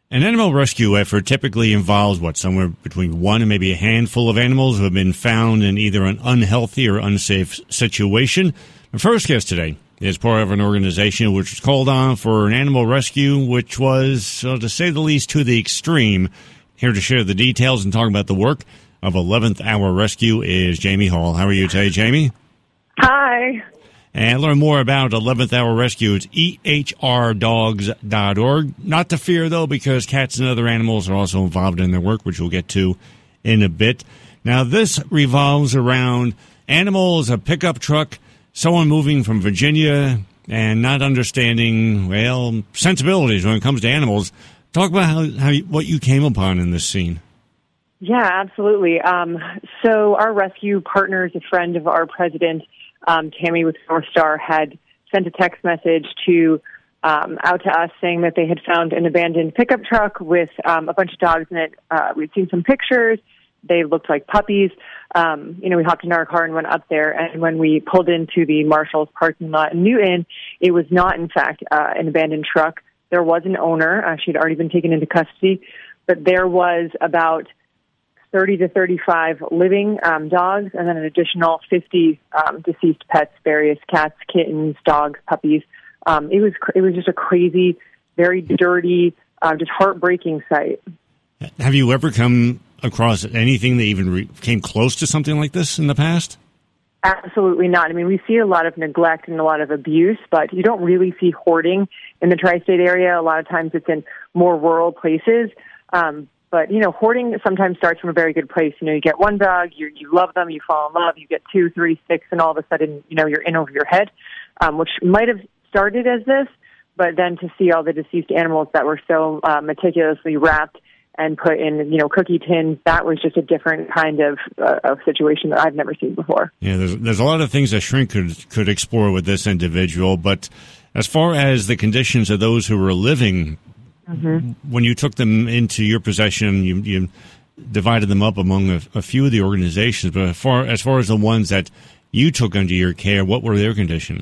An animal rescue effort typically involves, somewhere between one and maybe a handful of animals who have been found in either an unhealthy or unsafe situation. My first guest today is part of an organization which was called on for an animal rescue, which was, to say the least, to the extreme. Here to share the details and talk about the work of 11th Hour Rescue is Jamie Hall. How are you today, Jamie? Hi. And learn more about 11th Hour Rescue. It's ehrdogs.org. Not to fear, though, because cats and other animals are also involved in their work, which we'll get to in a bit. Now, this revolves around animals, a pickup truck, someone moving from Virginia and not understanding, sensibilities when it comes to animals. Talk about what you came upon in this scene. Yeah, absolutely. So our rescue partner is a friend of our president, Tammy with North Star, had sent a text message out to us saying that they had found an abandoned pickup truck with a bunch of dogs in it. We'd seen some pictures. They looked like puppies. We hopped in our car and went up there. And when we pulled into the Marshall's parking lot in Newton, it was not, in fact, an abandoned truck. There was an owner. She had already been taken into custody. But there was about 30 to 35 living dogs, and then an additional 50 deceased pets, various cats, kittens, dogs, puppies. It was just a crazy, very dirty, just heartbreaking sight. Have you ever come across anything that even came close to something like this in the past? Absolutely not. I mean, we see a lot of neglect and a lot of abuse, but you don't really see hoarding in the tri-state area. A lot of times it's in more rural places. But, hoarding sometimes starts from a very good place. You get one dog, you love them, you fall in love, you get 2, 3, 6, and all of a sudden, you're in over your head, which might have started as this, but then to see all the deceased animals that were so meticulously wrapped and put in, cookie tins, that was just a different kind of situation that I've never seen before. Yeah, there's a lot of things a shrink could explore with this individual, but as far as the conditions of those who were living, when you took them into your possession, you divided them up among a few of the organizations, but as far as the ones that you took under your care, what were their condition?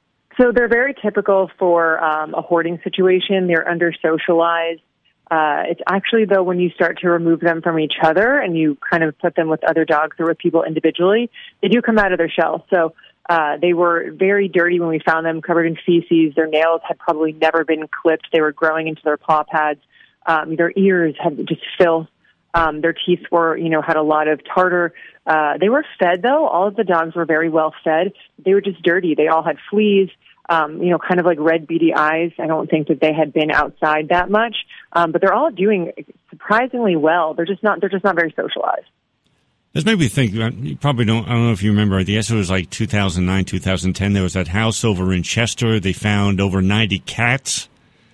So they're very typical for a hoarding situation. They're under-socialized. It's actually, though, when you start to remove them from each other and you kind of put them with other dogs or with people individually, they do come out of their shell. So they were very dirty when we found them, covered in feces. Their nails had probably never been clipped. They were growing into their paw pads. Their ears had just filth. Their teeth were, had a lot of tartar. They were fed, though. All of the dogs were very well fed. They were just dirty. They all had fleas, kind of like red, beady eyes. I don't think that they had been outside that much. But they're all doing surprisingly well. They're just not very socialized. This made me think, you probably don't, I don't know if you remember, I guess it was like 2009, 2010, there was that house over in Chester. They found over 90 cats,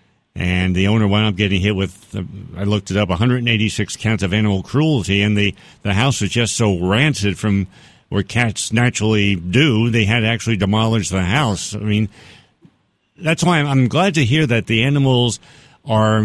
and the owner wound up getting hit with, I looked it up, 186 counts of animal cruelty, and the house was just so rancid from where cats naturally do, they had to actually demolish the house. I mean, that's why I'm glad to hear that the animals are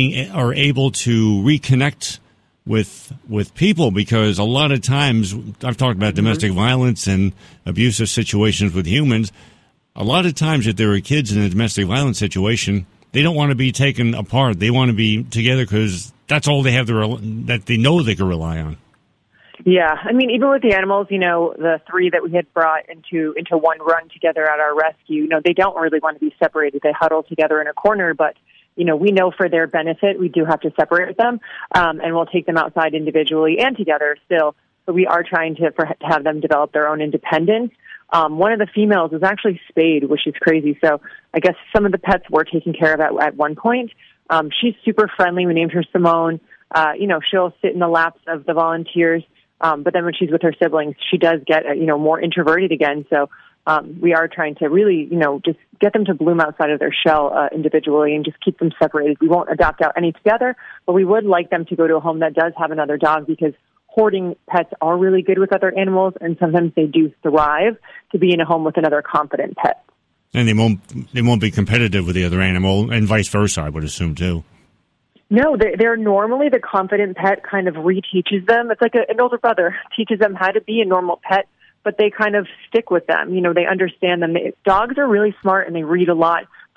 able to reconnect with people, because a lot of times, I've talked about domestic violence and abusive situations with humans. A lot of times, if there are kids in a domestic violence situation, they don't want to be taken apart. They want to be together because that's all they have that they know they can rely on. Yeah, I mean, even with the animals, the 3 that we had brought into one run together at our rescue, they don't really want to be separated. They huddle together in a corner, but we know for their benefit, we do have to separate them, and we'll take them outside individually and together still. But we are trying to have them develop their own independence. One of the females is actually spayed, which is crazy. So I guess some of the pets were taken care of at one point. She's super friendly. We named her Simone. She'll sit in the laps of the volunteers. But then when she's with her siblings, she does get, more introverted again. So we are trying to really, just get them to bloom outside of their shell individually and just keep them separated. We won't adopt out any together, but we would like them to go to a home that does have another dog, because hoarding pets are really good with other animals, and sometimes they do thrive to be in a home with another confident pet. And they won't be competitive with the other animal, and vice versa, I would assume, too. No, they're normally the confident pet kind of reteaches them. It's like an older brother teaches them how to be a normal pet, but they kind of stick with them. They understand them. Dogs are really smart and they read a lot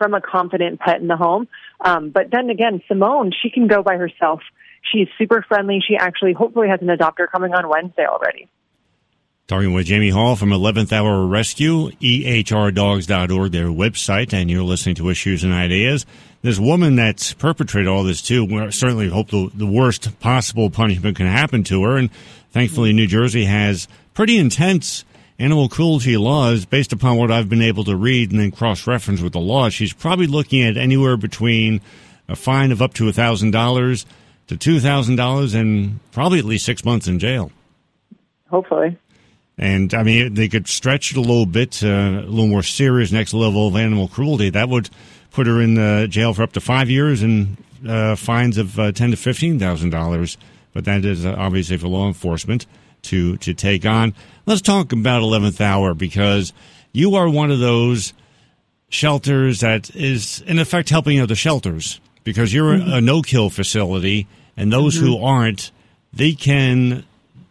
from a confident pet in the home. But then again, Simone, she can go by herself. She's super friendly. She actually hopefully has an adopter coming on Wednesday already. Talking with Jamie Hall from 11th Hour Rescue, ehrdogs.org, their website, and you're listening to Issues and Ideas. This woman that's perpetrated all this, too, we certainly hope the worst possible punishment can happen to her, and thankfully New Jersey has pretty intense animal cruelty laws based upon what I've been able to read and then cross-reference with the law. She's probably looking at anywhere between a fine of up to $1,000 to $2,000 and probably at least 6 months in jail. Hopefully. And, I mean, they could stretch it a little bit, a little more serious next level of animal cruelty. That would put her in jail for up to 5 years and fines of $10,000 to $15,000. But that is obviously for law enforcement to take on. Let's talk about 11th Hour, because you are one of those shelters that is, in effect, helping other shelters, because you're a no-kill facility, and those who aren't, they can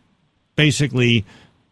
basically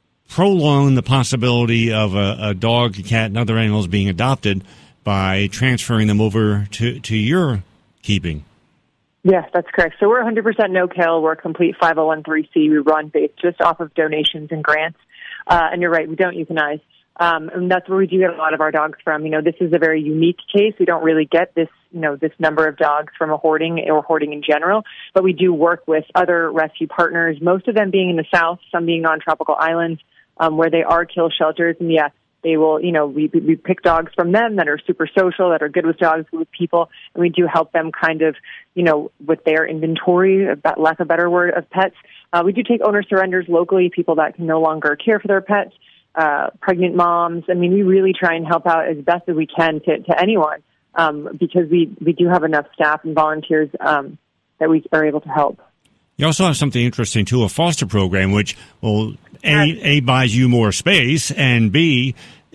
prolong the possibility of a dog, a cat, and other animals being adopted by transferring them over to your keeping. Yes, that's correct. So we're 100% no-kill. We're a complete 501(c)(3). We run based just off of donations and grants. And you're right, we don't euthanize. And that's where we do get a lot of our dogs from. You know, this is a very unique case. We don't really get this, this number of dogs from a hoarding or hoarding in general. But we do work with other rescue partners, most of them being in the South, some being on tropical islands, where they are kill shelters. And yeah, they will, we pick dogs from them that are super social, that are good with dogs, good with people. And we do help them kind of, with their inventory, lack of a better word, of pets. We do take owner surrenders locally, people that can no longer care for their pets, pregnant moms. I mean, we really try and help out as best as we can to anyone, because we do have enough staff and volunteers that we are able to help. You also have something interesting, too, a foster program, which will, A, buys you more space, and B,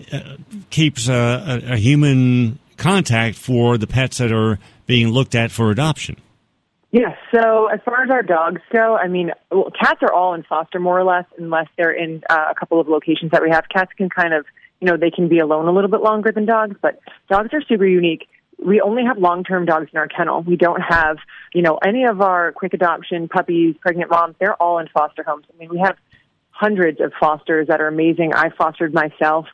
keeps a human contact for the pets that are being looked at for adoption. Yes. So as far as our dogs go, I mean, cats are all in foster more or less, unless they're in a couple of locations that we have. Cats can kind of, they can be alone a little bit longer than dogs, but dogs are super unique. We only have long-term dogs in our kennel. We don't have, any of our quick adoption puppies, pregnant moms. They're all in foster homes. I mean, we have hundreds of fosters that are amazing. I fostered myself.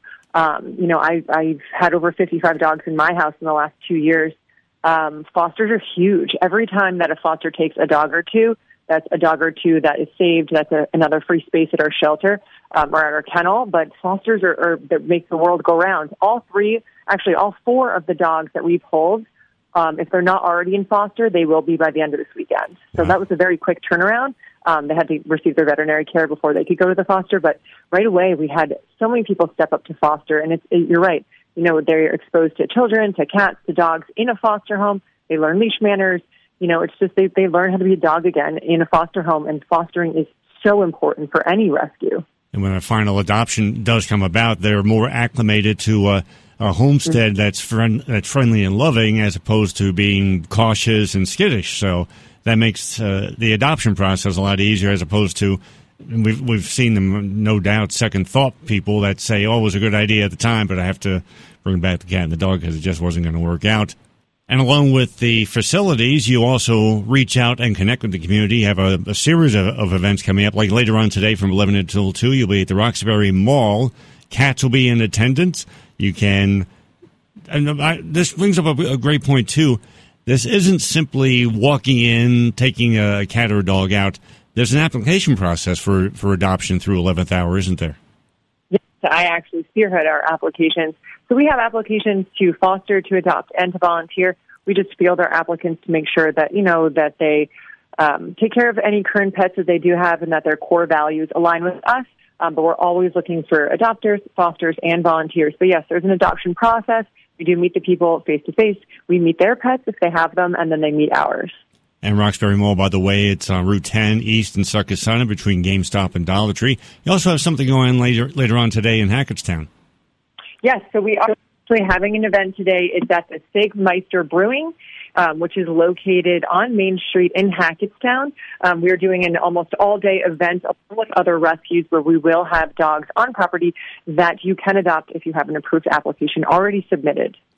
I've had over 55 dogs in my house in the last 2 years. Fosters are huge. Every time that a foster takes a dog or two, that's a dog or two that is saved. That's another free space at our shelter or at our kennel. But fosters are that make the world go round. All four of the dogs that we've pulled, if they're not already in foster, they will be by the end of this weekend. So that was a very quick turnaround. They had to receive their veterinary care before they could go to the foster. But right away, we had so many people step up to foster. And you're right. They're exposed to children, to cats, to dogs in a foster home. They learn leash manners. It's just they learn how to be a dog again in a foster home. And fostering is so important for any rescue. And when a final adoption does come about, they're more acclimated to a homestead that's friendly and loving, as opposed to being cautious and skittish. So that makes the adoption process a lot easier, as opposed to, we've seen them, no doubt, second thought people that say, oh, it was a good idea at the time, but I have to bring back the cat and the dog because it just wasn't going to work out. And along with the facilities, you also reach out and connect with the community. You have a series of events coming up, like later on today from 11 until 2. You'll be at the Roxbury Mall. Cats will be in attendance. You can, this brings up a great point, too. This isn't simply walking in, taking a cat or a dog out. There's an application process for adoption through 11th Hour, isn't there? Yes, I actually spearhead our applications. So we have applications to foster, to adopt, and to volunteer. We just field our applicants to make sure that, that they take care of any current pets that they do have and that their core values align with us. But we're always looking for adopters, fosters, and volunteers. But yes, there's an adoption process. We do meet the people face-to-face. We meet their pets if they have them, and then they meet ours. And Roxbury Mall, by the way, it's on Route 10 East in Succothsona between GameStop and Dollar Tree. You also have something going on later on today in Hackettstown. Yes, so we are actually having an event today. It's at the Sigmeister Brewing, which is located on Main Street in Hackettstown. We are doing an almost all-day event along with other rescues where we will have dogs on property that you can adopt if you have an approved application already submitted.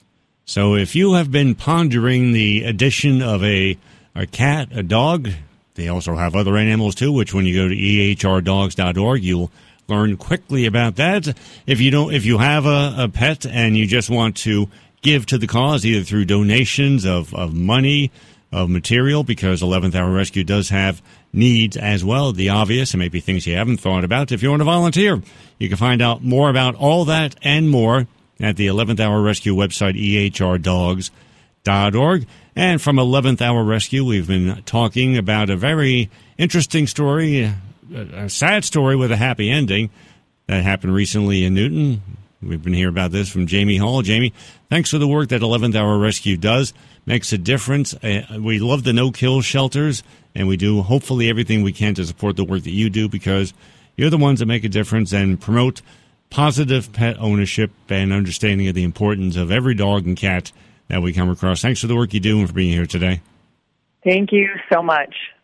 So if you have been pondering the addition of a cat, a dog, they also have other animals too, which when you go to ehrdogs.org, you'll learn quickly about that. If you have a pet and you just want to give to the cause, either through donations of money, of material, because 11th Hour Rescue does have needs as well, the obvious, and maybe things you haven't thought about. If you want to volunteer, you can find out more about all that and more at the 11th Hour Rescue website, ehrdogs.org. And from 11th Hour Rescue, we've been talking about a very interesting story, a sad story with a happy ending that happened recently in Newton. We've been hearing about this from Jamie Hall. Jamie, thanks for the work that 11th Hour Rescue does. Makes a difference. We love the no-kill shelters, and we do hopefully everything we can to support the work that you do, because you're the ones that make a difference and promote positive pet ownership and understanding of the importance of every dog and cat that we come across. Thanks for the work you do and for being here today. Thank you so much.